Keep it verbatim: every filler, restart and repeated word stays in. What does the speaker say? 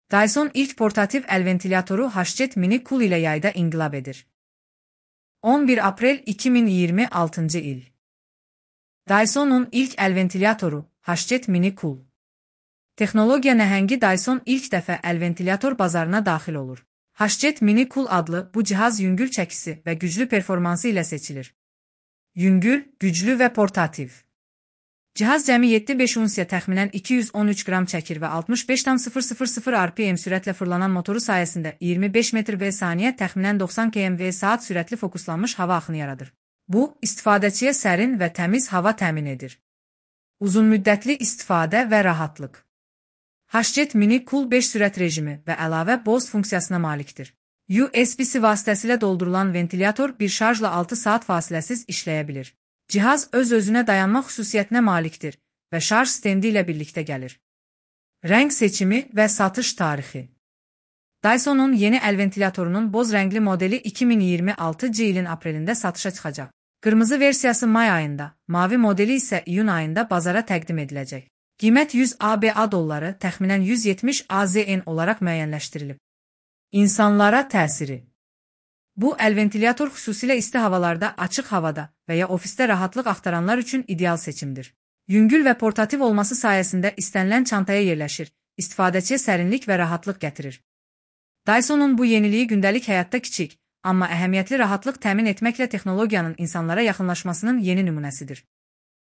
Dyson ilk portativ əl ventilyatoru Hachette Mini Cool ilə yayda inqilab edir. on bir aprel iki min iyirmi altıncı il. Dyson'un ilk əl ventilyatoru Hachette Mini Cool. Texnologiya nəhəngi Dyson ilk dəfə əl ventilyator bazarına daxil olur. Hachette Mini Cool adlı bu cihaz yüngül çəkisi və güclü performansı ilə seçilir. Yüngül, güclü və portativ. Cihaz cəmi yeddi nöqtə beş unsiya təxminən iki yüz on üç qram çəkir və altmış beş nöqtə sıfır sıfır sıfır R P M sürətlə fırlanan motoru sayəsində iyirmi beş metr və saniyə təxminən doxsan kilometr saat sürətli fokuslanmış hava axını yaradır. Bu, istifadəçiyə sərin və təmiz hava təmin edir. Uzunmüddətli istifadə və rahatlıq. Hachette Mini Cool beş sürət rejimi və əlavə Bose funksiyasına malikdir. U S B-si vasitəsilə doldurulan ventilyator bir şarjla altı saat fasiləsiz işləyə bilir. Cihaz öz-özünə dayanma xüsusiyyətinə malikdir və şarj stendi ilə birlikdə gəlir. Rəng seçimi və satış tarixi. Dyson'un yeni əl ventilyatorunun boz rəngli modeli iki min iyirmi altıncı ilin aprelində satışa çıxacaq. Qırmızı versiyası may ayında, mavi modeli isə iyun ayında bazara təqdim ediləcək. Qiymət yüz ABŞ dolları, təxminən yüz yetmiş A Z N olaraq müəyyənləşdirilib. İnsanlara təsiri. Bu, əl ventilyator xüsusilə isti havalarda, açıq havada və ya ofisdə rahatlıq axtaranlar üçün ideal seçimdir. Yüngül və portativ olması sayəsində istənilən çantaya yerləşir, istifadəçiyə sərinlik və rahatlıq gətirir. Dyson'un bu yeniliyi gündəlik həyatda kiçik, amma əhəmiyyətli rahatlıq təmin etməklə texnologiyanın insanlara yaxınlaşmasının yeni nümunəsidir.